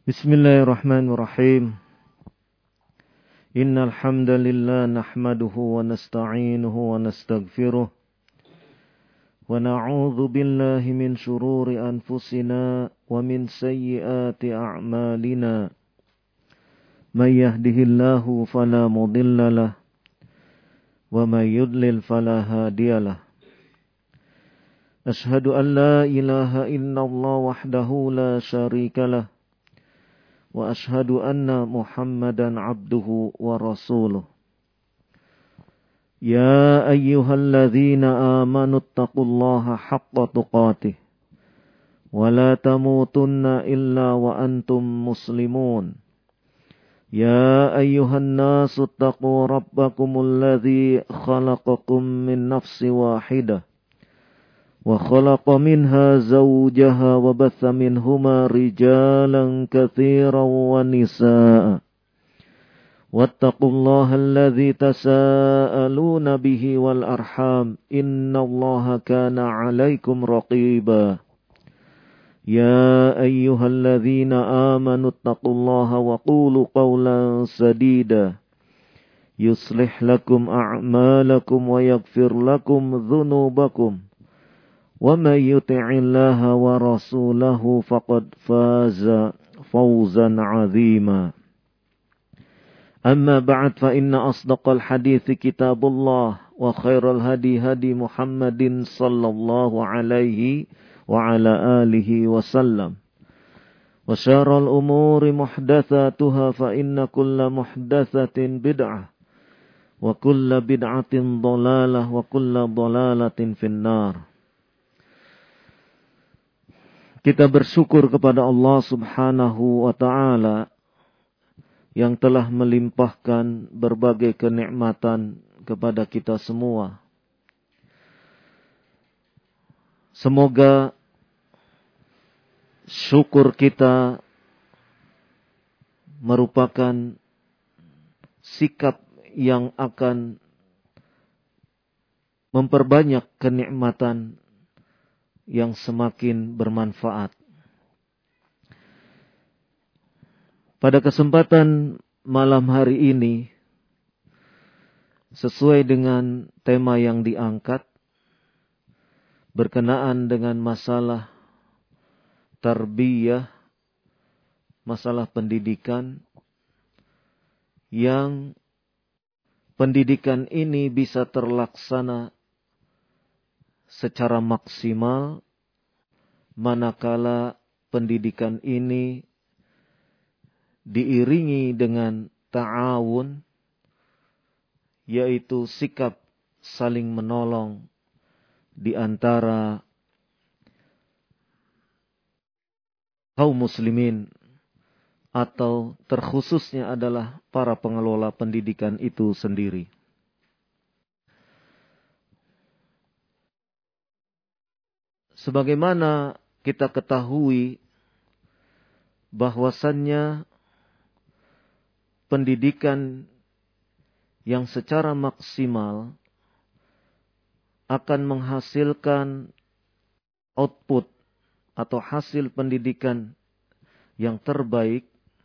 Bismillahirrahmanirrahim. Innal hamdalillah nahmaduhu wa nasta'inuhu wa nastaghfiruh wa na'udzu billahi min shururi anfusina wa min sayyiati a'malina. May yahdihillahu fala mudilla lahu wa may yudlil fala hadiyalah. Ashhadu an la ilaha illallah wahdahu la syarika lah. Wa ashhadu anna Muhammadan abduhu wa rasuluh. Ya ayyuhalladzina amanu taqullaha haqqa tuqatih. Wa la tamutunna illa wa antum muslimun. Ya ayyuhan nasu taqu rabbakumul ladzi khalaqakum min nafsin wahidah. وخلق منها زوجها وبث منهما رجالا كثيرا ونساء واتقوا الله الذي تساءلون به والأرحام إن الله كان عليكم رقيبا يا أيها الذين آمنوا اتقوا الله وقولوا قولا سديدا يصلح لكم أعمالكم ويغفر لكم ذنوبكم وَمَن يُطِعِ اللَّهَ وَرَسُولَهُ فَقَدْ فَازَ فَوْزًا عَظِيمًا. أما بعد فإن أصدق الحديث كتاب الله وخير الهدي هدي محمد صلى الله عليه وعلى آله وسلم وشر الأمور محدثاتها فإن كل محدثة بدعة وكل بدعة ضلالة وكل ضلالة في النار. Kita bersyukur kepada Allah Subhanahu wa ta'ala yang telah melimpahkan berbagai kenikmatan kepada kita semua. Semoga syukur kita merupakan sikap yang akan memperbanyak kenikmatan yang semakin bermanfaat. Pada kesempatan malam hari ini, sesuai dengan tema yang diangkat, berkenaan dengan masalah tarbiyah, masalah pendidikan, yang pendidikan ini bisa terlaksana secara maksimal manakala pendidikan ini diiringi dengan ta'awun, yaitu sikap saling menolong di antara kaum muslimin atau terkhususnya adalah para pengelola pendidikan itu sendiri. Sebagaimana kita ketahui bahwasannya pendidikan yang secara maksimal akan menghasilkan output atau hasil pendidikan yang terbaik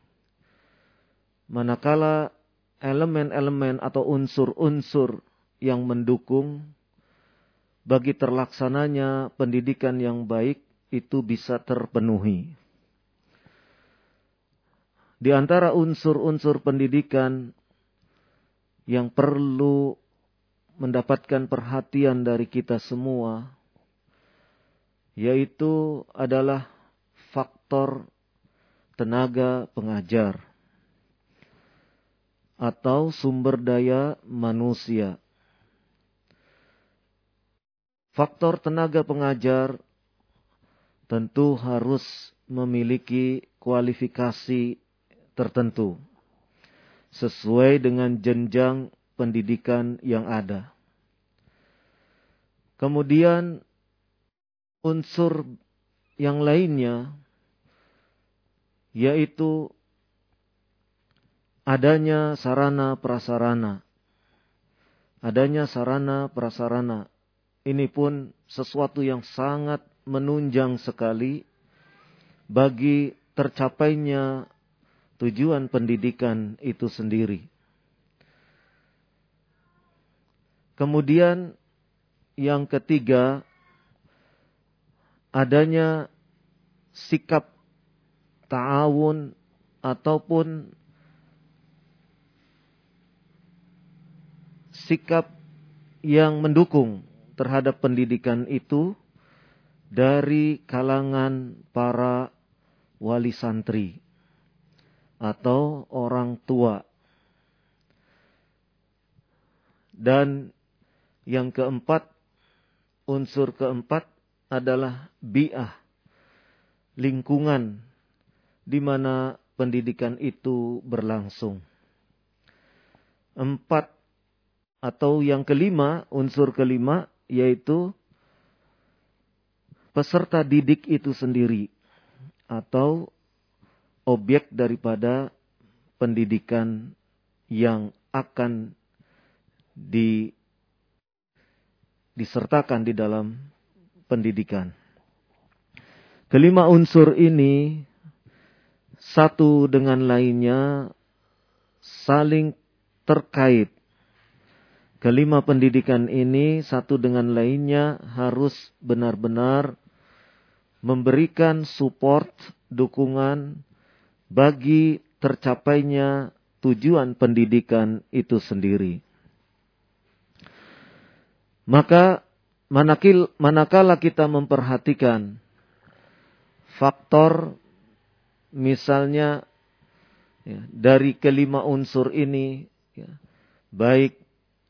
manakala elemen-elemen atau unsur-unsur yang mendukung bagi terlaksananya pendidikan yang baik itu bisa terpenuhi. Di antara unsur-unsur pendidikan yang perlu mendapatkan perhatian dari kita semua, yaitu adalah faktor tenaga pengajar atau sumber daya manusia. Faktor tenaga pengajar tentu harus memiliki kualifikasi tertentu sesuai dengan jenjang pendidikan yang ada. Kemudian unsur yang lainnya yaitu adanya sarana prasarana. Adanya sarana prasarana. Ini pun sesuatu yang sangat menunjang sekali bagi tercapainya tujuan pendidikan itu sendiri. Kemudian yang ketiga, adanya sikap ta'awun ataupun sikap yang mendukung terhadap pendidikan itu dari kalangan para wali santri atau orang tua. Dan yang keempat, unsur keempat adalah bi'ah, lingkungan di mana pendidikan itu berlangsung. Empat, atau yang kelima, unsur kelima, yaitu peserta didik itu sendiri atau objek daripada pendidikan yang akan disertakan di dalam pendidikan. Kelima unsur ini satu dengan lainnya saling terkait. Kelima pendidikan ini satu dengan lainnya harus benar-benar memberikan support, dukungan bagi tercapainya tujuan pendidikan itu sendiri. Maka manakala kita memperhatikan faktor misalnya ya, dari kelima unsur ini, ya, baik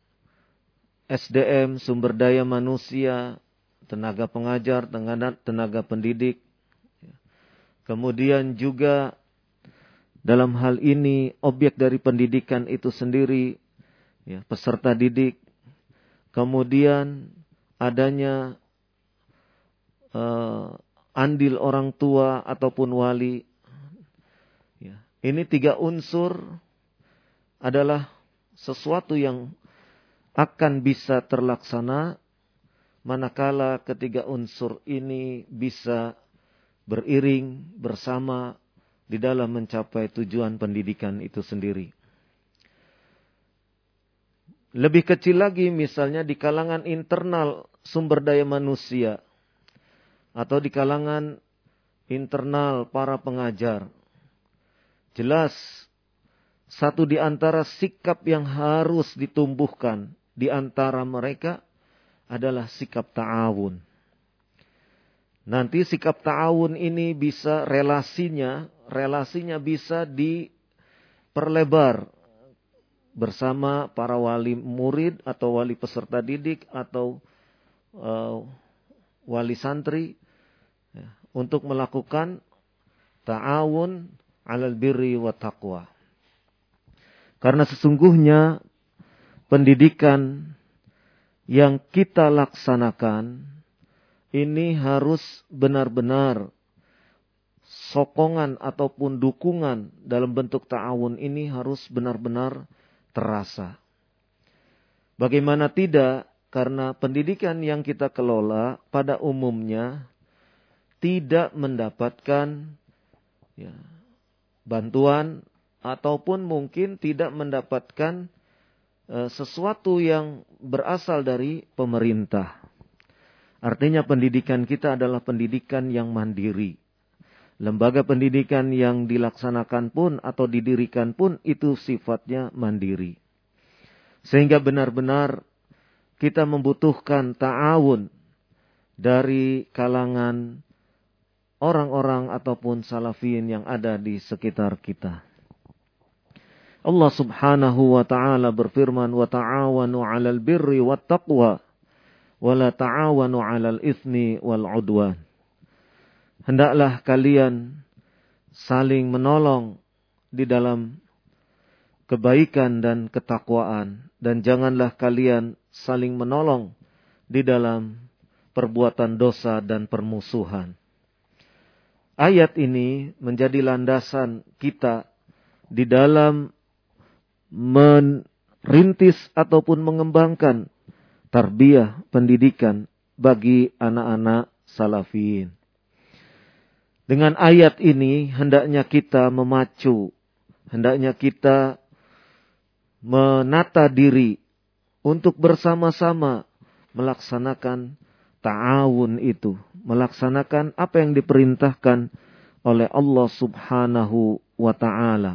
SDM, sumber daya manusia, tenaga pengajar, tenaga pendidik. Kemudian juga dalam hal ini objek dari pendidikan itu sendiri, ya, peserta didik. Kemudian adanya andil orang tua ataupun wali. Ya, ini tiga unsur adalah sesuatu yang akan bisa terlaksana manakala ketiga unsur ini bisa beriring bersama di dalam mencapai tujuan pendidikan itu sendiri. Lebih kecil lagi misalnya di kalangan internal sumber daya manusia atau di kalangan internal para pengajar. Jelas satu di antara sikap yang harus ditumbuhkan di antara mereka adalah sikap ta'awun. Nanti sikap ta'awun ini bisa relasinya bisa diperlebar bersama para wali murid atau wali peserta didik atau wali santri ya, untuk melakukan ta'awun 'alal birri wa taqwa. Karena sesungguhnya pendidikan yang kita laksanakan ini harus benar-benar sokongan ataupun dukungan dalam bentuk ta'awun ini harus benar-benar terasa. Bagaimana tidak, karena pendidikan yang kita kelola pada umumnya tidak mendapatkan ya, bantuan ataupun mungkin tidak mendapatkan sesuatu yang berasal dari pemerintah. Artinya pendidikan kita adalah pendidikan yang mandiri. Lembaga pendidikan yang dilaksanakan pun atau didirikan pun itu sifatnya mandiri. Sehingga benar-benar kita membutuhkan ta'awun dari kalangan orang-orang ataupun salafiyin yang ada di sekitar kita. Allah subhanahu wa ta'ala berfirman, wa ta'awanu 'alal birri wat taqwa wa la ta'awanu 'alal itsmi wal 'udwan. Hendaklah kalian saling menolong di dalam kebaikan dan ketakwaan, dan janganlah kalian saling menolong di dalam perbuatan dosa dan permusuhan. Ayat ini menjadi landasan kita di dalam merintis ataupun mengembangkan tarbiyah pendidikan bagi anak-anak salafiyin. Dengan ayat ini hendaknya kita memacu hendaknya kita menata diri untuk bersama-sama melaksanakan ta'awun itu, melaksanakan apa yang diperintahkan oleh Allah Subhanahu wa ta'ala.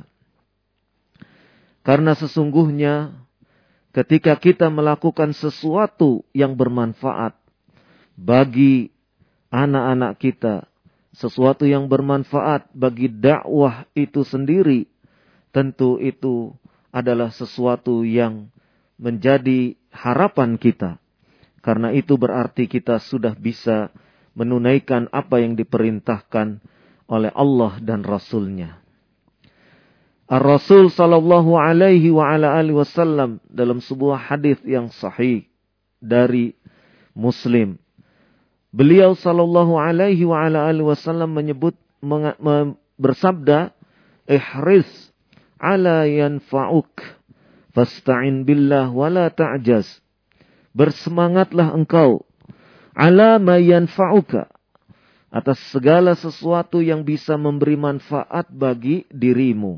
Karena sesungguhnya ketika kita melakukan sesuatu yang bermanfaat bagi anak-anak kita, sesuatu yang bermanfaat bagi dakwah itu sendiri, tentu itu adalah sesuatu yang menjadi harapan kita. Karena itu berarti kita sudah bisa menunaikan apa yang diperintahkan oleh Allah dan Rasul-Nya. Ar-Rasul sallallahu alaihi wa ala alihi wasallam dalam sebuah hadis yang sahih dari Muslim, beliau sallallahu alaihi wa ala alihi wasallam bersabda, "Ihris ala yanfa'uk, fasta'in billah wa la ta'jaz." Bersemangatlah engkau ala ma yanfa'uka, atas segala sesuatu yang bisa memberi manfaat bagi dirimu.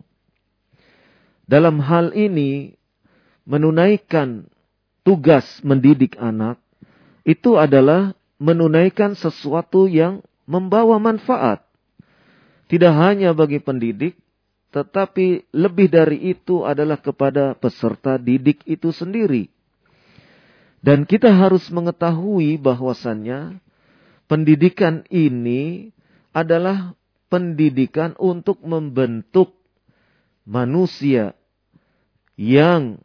Dalam hal ini, menunaikan tugas mendidik anak itu adalah menunaikan sesuatu yang membawa manfaat. Tidak hanya bagi pendidik, tetapi lebih dari itu adalah kepada peserta didik itu sendiri. Dan kita harus mengetahui bahwasannya pendidikan ini adalah pendidikan untuk membentuk manusia yang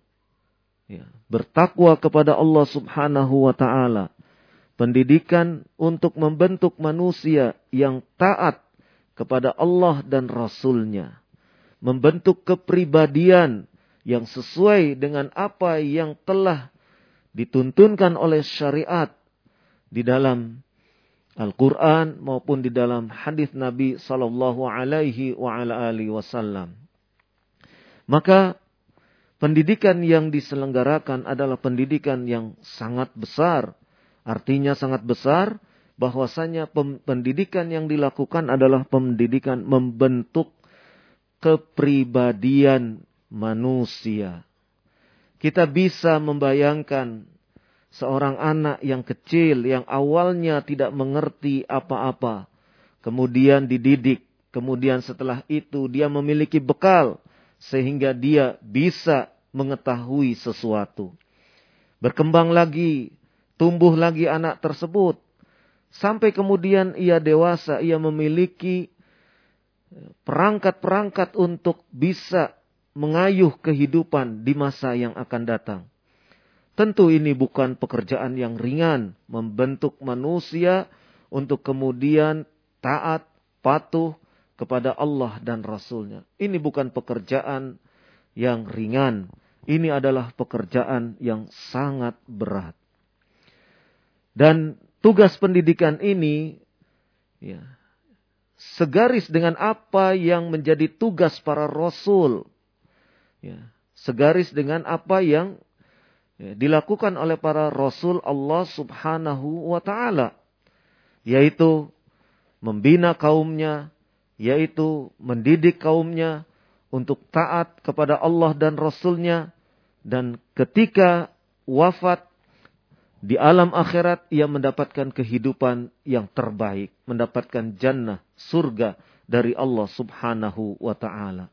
bertakwa kepada Allah Subhanahu wa ta'ala. Pendidikan untuk membentuk manusia yang taat kepada Allah dan Rasul-Nya. Membentuk kepribadian yang sesuai dengan apa yang telah dituntunkan oleh syariat di dalam Al-Quran maupun di dalam hadis Nabi sallallahu alaihi wa ala alihi wasallam. Maka pendidikan yang diselenggarakan adalah pendidikan yang sangat besar. Artinya sangat besar bahwasanya pendidikan yang dilakukan adalah pendidikan membentuk kepribadian manusia. Kita bisa membayangkan seorang anak yang kecil yang awalnya tidak mengerti apa-apa, kemudian dididik, kemudian setelah itu dia memiliki bekal sehingga dia bisa mengetahui sesuatu. Berkembang lagi, tumbuh lagi anak tersebut, sampai kemudian ia dewasa, ia memiliki perangkat-perangkat untuk bisa mengayuh kehidupan di masa yang akan datang. Tentu ini bukan pekerjaan yang ringan, membentuk manusia untuk kemudian taat, patuh kepada Allah dan Rasul-Nya. Ini bukan pekerjaan yang ringan. Ini adalah pekerjaan yang sangat berat. Dan tugas pendidikan ini segaris dengan apa yang menjadi tugas para Rasul. Segaris dengan apa yang dilakukan oleh para Rasul Allah Subhanahu wa ta'ala. Yaitu membina kaumnya, yaitu mendidik kaumnya untuk taat kepada Allah dan Rasul-Nya. Dan ketika wafat di alam akhirat, ia mendapatkan kehidupan yang terbaik. Mendapatkan jannah, surga dari Allah Subhanahu wa ta'ala.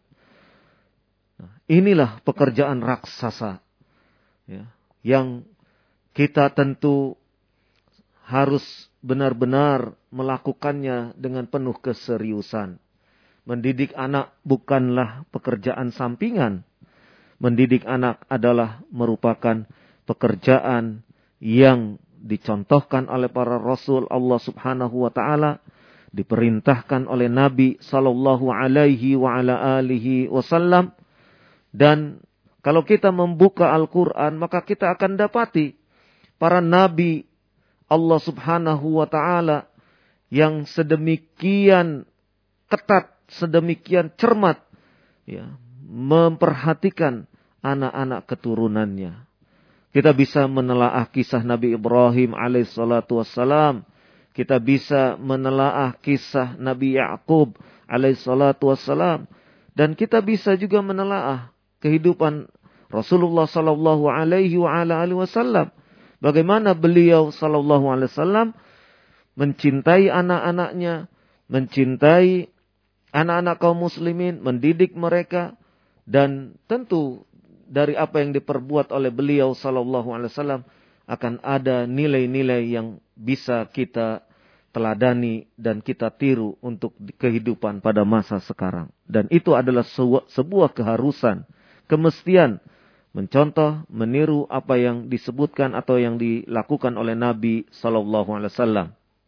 Inilah pekerjaan raksasa yang kita tentu harus benar-benar melakukannya dengan penuh keseriusan. Mendidik anak bukanlah pekerjaan sampingan. Mendidik anak adalah merupakan pekerjaan yang dicontohkan oleh para Rasul Allah Subhanahu wa ta'ala, diperintahkan oleh Nabi sallallahu alaihi wa ala alihi wasallam. Dan kalau kita membuka Al-Quran, maka kita akan dapati para nabi Allah Subhanahu wa ta'ala yang sedemikian ketat, sedemikian cermat memperhatikan anak-anak keturunannya. Kita bisa menelaah kisah Nabi Ibrahim alaihissalatu wassalam. Kita bisa menelaah kisah Nabi Ya'qub alaihissalatu wassalam. Dan kita bisa juga menelaah kehidupan Rasulullah sallallahu alaihi wasallam. Bagaimana beliau sallallahu alaihi wasallam mencintai anak-anaknya, mencintai anak-anak kaum muslimin, mendidik mereka, dan tentu dari apa yang diperbuat oleh beliau sallallahu alaihi wasallam akan ada nilai-nilai yang bisa kita teladani dan kita tiru untuk kehidupan pada masa sekarang. Dan itu adalah sebuah keharusan, kemestian mencontoh, meniru apa yang disebutkan atau yang dilakukan oleh Nabi sallallahu alaihi wasallam.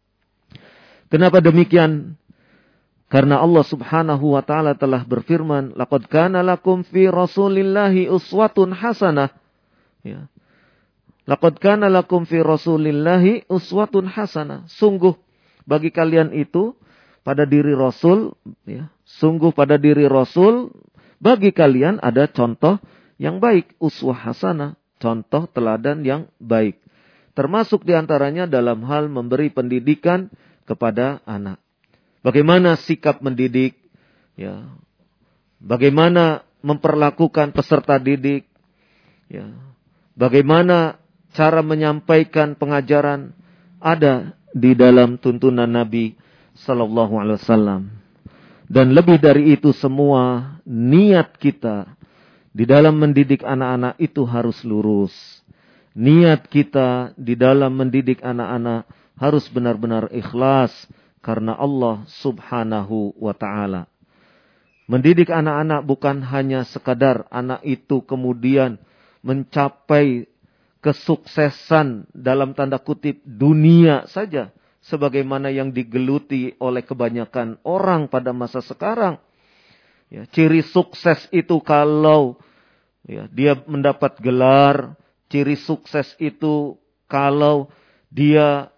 Kenapa demikian? Karena Allah Subhanahu wa taala telah berfirman, "Laqad kana lakum fi Rasulillahi uswatun hasanah." Ya. Laqad kana lakum fi Rasulillahi uswatun hasanah. Sungguh bagi kalian itu pada diri Rasul, ya, sungguh pada diri Rasul bagi kalian ada contoh yang baik, uswah hasanah, contoh teladan yang baik. Termasuk diantaranya dalam hal memberi pendidikan kepada anak. Bagaimana sikap mendidik, ya, bagaimana memperlakukan peserta didik, ya, bagaimana cara menyampaikan pengajaran ada di dalam tuntunan Nabi sallallahu alaihi wasallam. Dan lebih dari itu semua, niat kita di dalam mendidik anak-anak itu harus lurus. Niat kita di dalam mendidik anak-anak harus benar-benar ikhlas karena Allah Subhanahu wa taala. Mendidik anak-anak bukan hanya sekadar anak itu kemudian mencapai kesuksesan dalam tanda kutip dunia saja, sebagaimana yang digeluti oleh kebanyakan orang pada masa sekarang. Ya, ciri sukses itu kalau ya, dia mendapat gelar, ciri sukses itu kalau dia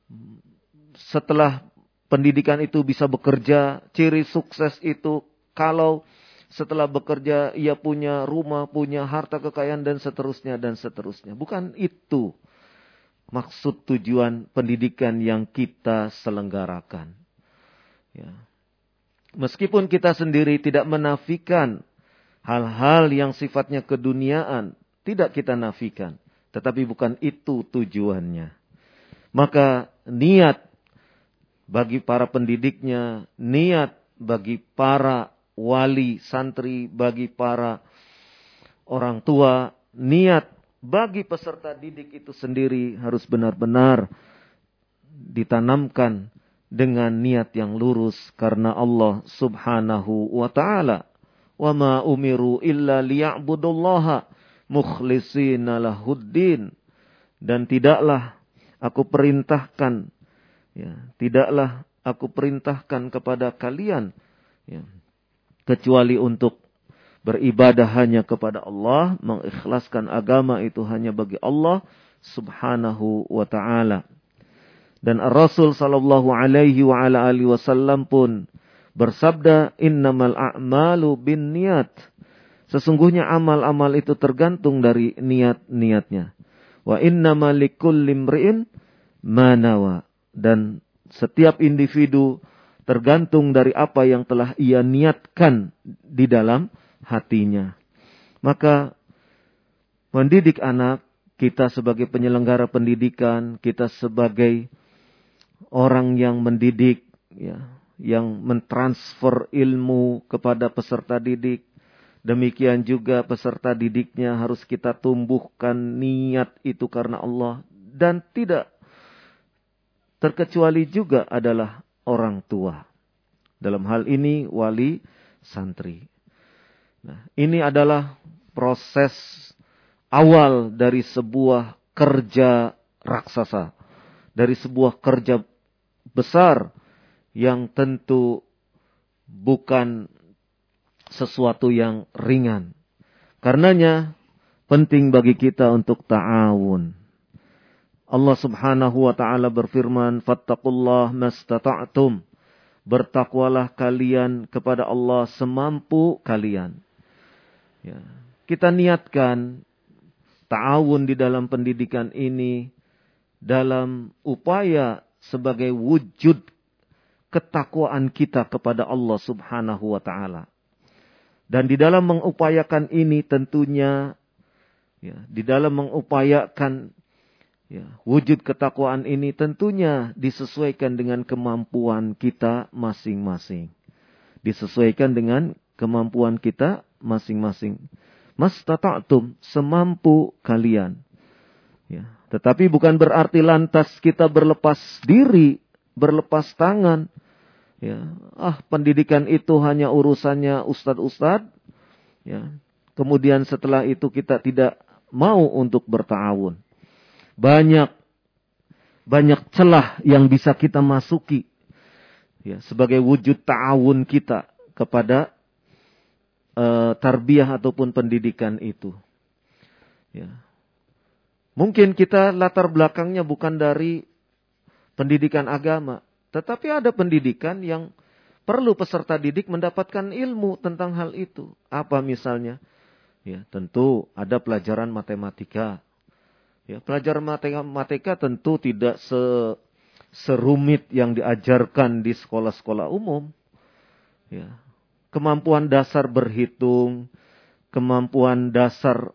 setelah pendidikan itu bisa bekerja, ciri sukses itu kalau setelah bekerja ia punya rumah, punya harta kekayaan dan seterusnya dan seterusnya. Bukan itu maksud tujuan pendidikan yang kita selenggarakan. Ya. Meskipun kita sendiri tidak menafikan hal-hal yang sifatnya keduniaan, tidak kita nafikan. Tetapi bukan itu tujuannya. Maka niat bagi para pendidiknya, niat bagi para wali, santri, bagi para orang tua, niat bagi peserta didik itu sendiri harus benar-benar ditanamkan dengan niat yang lurus karena Allah Subhanahu wa taala. Wa ma umiru illa liya'budullaha mukhlishina lahuddin. Dan tidaklah aku perintahkan, ya, tidaklah aku perintahkan kepada kalian, ya, kecuali untuk beribadah hanya kepada Allah, mengikhlaskan agama itu hanya bagi Allah Subhanahu wa taala. Dan Rasul sallallahu alaihi wa ala alihi wasallam pun bersabda, "Innamal a'malu binniyat." Sesungguhnya amal-amal itu tergantung dari niat-niatnya. Wa innamal likulli imri'in ma nawa. Dan setiap individu tergantung dari apa yang telah ia niatkan di dalam hatinya. Maka mendidik anak, kita sebagai penyelenggara pendidikan, kita sebagai orang yang mendidik, ya, yang mentransfer ilmu kepada peserta didik, demikian juga peserta didiknya harus kita tumbuhkan niat itu karena Allah. Dan tidak terkecuali juga adalah orang tua. Dalam hal ini wali santri. Nah, ini adalah proses awal dari sebuah kerja raksasa. Dari sebuah kerja besar yang tentu bukan sesuatu yang ringan. Karenanya penting bagi kita untuk ta'awun. Allah Subhanahu wa taala berfirman, "Fattaqullaha mastata'tum." Bertakwalah kalian kepada Allah semampu kalian. Ya. Kita niatkan ta'awun di dalam pendidikan ini dalam upaya sebagai wujud ketakwaan kita kepada Allah Subhanahu wa taala. Dan di dalam mengupayakan ini tentunya, ya, di dalam mengupayakan wujud ketakwaan ini tentunya disesuaikan dengan kemampuan kita masing-masing. Disesuaikan dengan kemampuan kita masing-masing. Mastata'tum, semampu kalian. Ya, tetapi bukan berarti lantas kita berlepas diri, berlepas tangan. Ya, pendidikan itu hanya urusannya ustadz-ustadz. Ya, kemudian setelah itu kita tidak mau untuk berta'awun. Banyak celah yang bisa kita masuki, ya, sebagai wujud ta'awun kita kepada tarbiyah ataupun pendidikan itu. Ya. Mungkin kita latar belakangnya bukan dari pendidikan agama, tetapi ada pendidikan yang perlu peserta didik mendapatkan ilmu tentang hal itu. Apa misalnya? Ya, tentu ada pelajaran matematika. Ya, pelajaran matematika tentu tidak serumit yang diajarkan di sekolah-sekolah umum. Ya. Kemampuan dasar berhitung, kemampuan dasar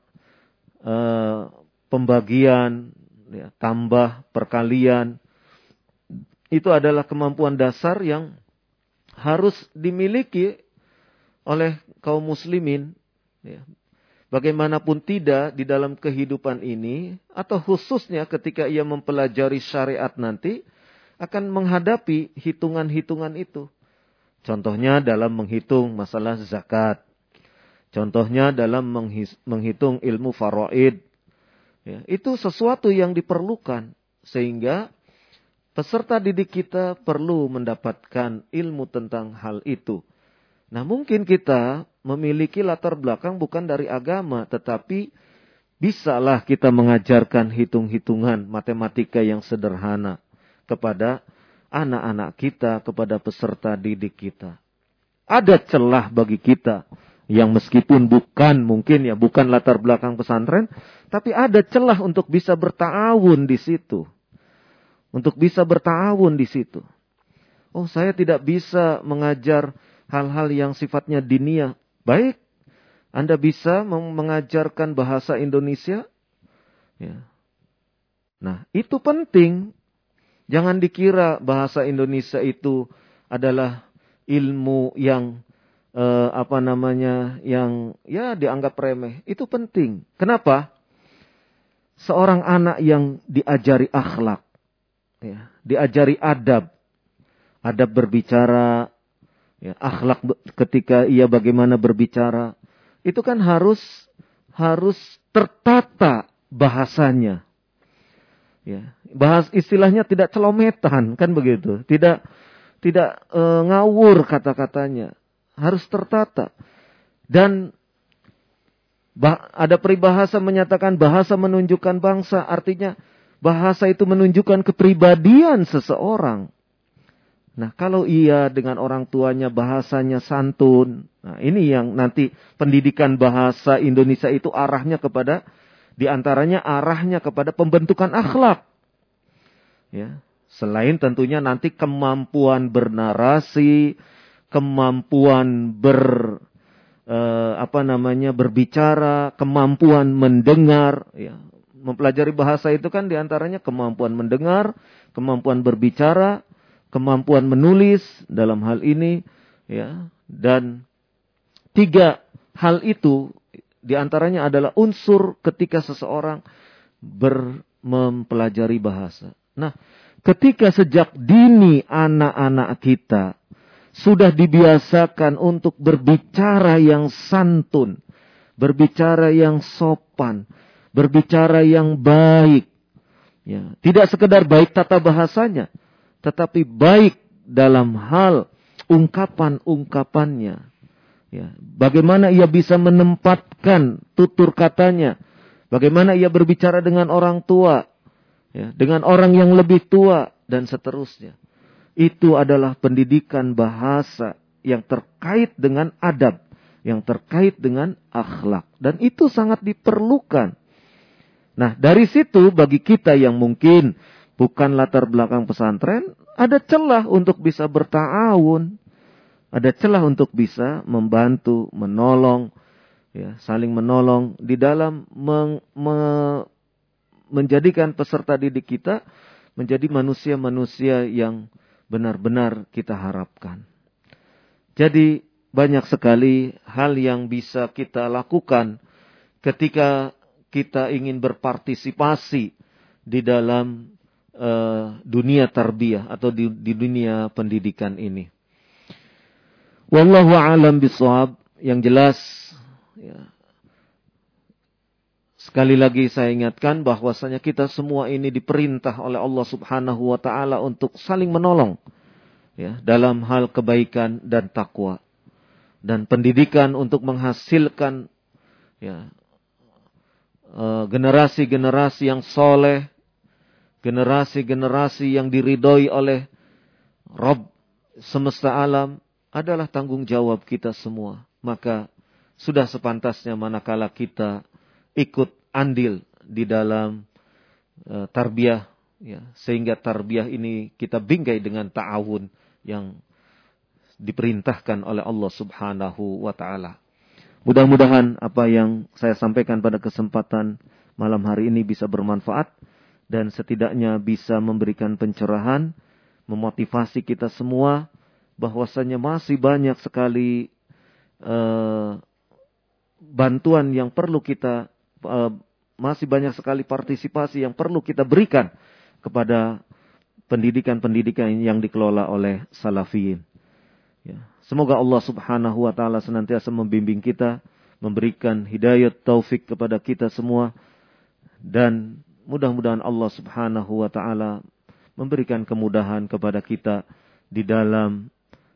pembagian, ya, tambah, perkalian. Itu adalah kemampuan dasar yang harus dimiliki oleh kaum muslimin. Ya. Bagaimanapun tidak di dalam kehidupan ini, atau khususnya ketika ia mempelajari syariat nanti, akan menghadapi hitungan-hitungan itu. Contohnya dalam menghitung masalah zakat. Contohnya dalam menghitung ilmu faraid. Ya, itu sesuatu yang diperlukan. Sehingga peserta didik kita perlu mendapatkan ilmu tentang hal itu. Nah, mungkin kita memiliki latar belakang bukan dari agama, tetapi bisalah kita mengajarkan hitung-hitungan matematika yang sederhana kepada anak-anak kita, kepada peserta didik kita. Ada celah bagi kita yang meskipun bukan latar belakang pesantren, tapi ada celah untuk bisa berta'awun di situ. Untuk bisa berta'awun di situ. Oh, saya tidak bisa mengajar hal-hal yang sifatnya diniyah. Baik, Anda bisa mengajarkan bahasa Indonesia. Ya. Nah, itu penting. Jangan dikira bahasa Indonesia itu adalah ilmu yang yang ya dianggap remeh. Itu penting. Kenapa? Seorang anak yang diajari akhlak, ya, diajari adab berbicara, ya, akhlak ketika ia bagaimana berbicara, itu kan harus tertata bahasanya. Ya, istilahnya tidak celometan, kan begitu. Tidak ngawur kata-katanya. Harus tertata. Dan ada peribahasa menyatakan bahasa menunjukkan bangsa, artinya bahasa itu menunjukkan kepribadian seseorang. Nah, kalau ia dengan orang tuanya bahasanya santun, nah ini yang nanti pendidikan bahasa Indonesia itu arahnya kepada, diantaranya arahnya kepada pembentukan akhlak. Ya, selain tentunya nanti kemampuan bernarasi, kemampuan berbicara, kemampuan mendengar. Ya, mempelajari bahasa itu kan diantaranya kemampuan mendengar, kemampuan berbicara, kemampuan menulis dalam hal ini, ya, dan 3 hal itu diantaranya adalah unsur ketika seseorang mempelajari bahasa. Nah, ketika sejak dini anak-anak kita sudah dibiasakan untuk berbicara yang santun, berbicara yang sopan, berbicara yang baik, ya, tidak sekedar baik tata bahasanya, tetapi baik dalam hal ungkapan-ungkapannya. Ya, bagaimana ia bisa menempatkan tutur katanya, bagaimana ia berbicara dengan orang tua, ya, dengan orang yang lebih tua, dan seterusnya. Itu adalah pendidikan bahasa yang terkait dengan adab, yang terkait dengan akhlak. Dan itu sangat diperlukan. Nah, dari situ bagi kita yang mungkin bukan latar belakang pesantren, ada celah untuk bisa berta'awun. Ada celah untuk bisa membantu, menolong, ya, saling menolong di dalam menjadikan peserta didik kita menjadi manusia-manusia yang benar-benar kita harapkan. Jadi banyak sekali hal yang bisa kita lakukan ketika kita ingin berpartisipasi di dalam dunia tarbiyah atau di dunia pendidikan ini. Wallahu a'lam bishawab. Yang jelas, ya, sekali lagi saya ingatkan bahwasanya kita semua ini diperintah oleh Allah Subhanahu wa taala untuk saling menolong, ya, dalam hal kebaikan dan takwa. Dan pendidikan untuk menghasilkan, ya, generasi-generasi yang soleh, generasi-generasi yang diridhoi oleh Rabb semesta alam adalah tanggung jawab kita semua. Maka sudah sepantasnya manakala kita ikut andil di dalam tarbiyah, ya, sehingga tarbiyah ini kita bingkai dengan ta'awun yang diperintahkan oleh Allah Subhanahu wa taala. Mudah-mudahan apa yang saya sampaikan pada kesempatan malam hari ini bisa bermanfaat dan setidaknya bisa memberikan pencerahan, memotivasi kita semua bahwasanya masih banyak sekali bantuan yang perlu kita, masih banyak sekali partisipasi yang perlu kita berikan kepada pendidikan-pendidikan yang dikelola oleh salafiyin. Ya. Semoga Allah Subhanahu wa taala senantiasa membimbing kita, memberikan hidayah taufik kepada kita semua, dan mudah-mudahan Allah Subhanahu wa taala memberikan kemudahan kepada kita di dalam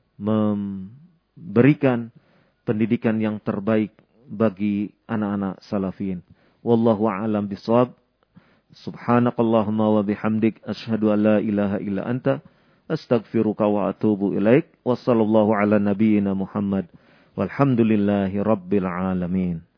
memberikan pendidikan yang terbaik bagi anak-anak salafiyin. Wallahu a'lam bishawab. Subhanakallahumma wa bihamdik asyhadu an la ilaha illa anta astaghfiruka wa atubu ilaik. Wassallallahu ala nabiyyina Muhammad walhamdulillahi rabbil alamin.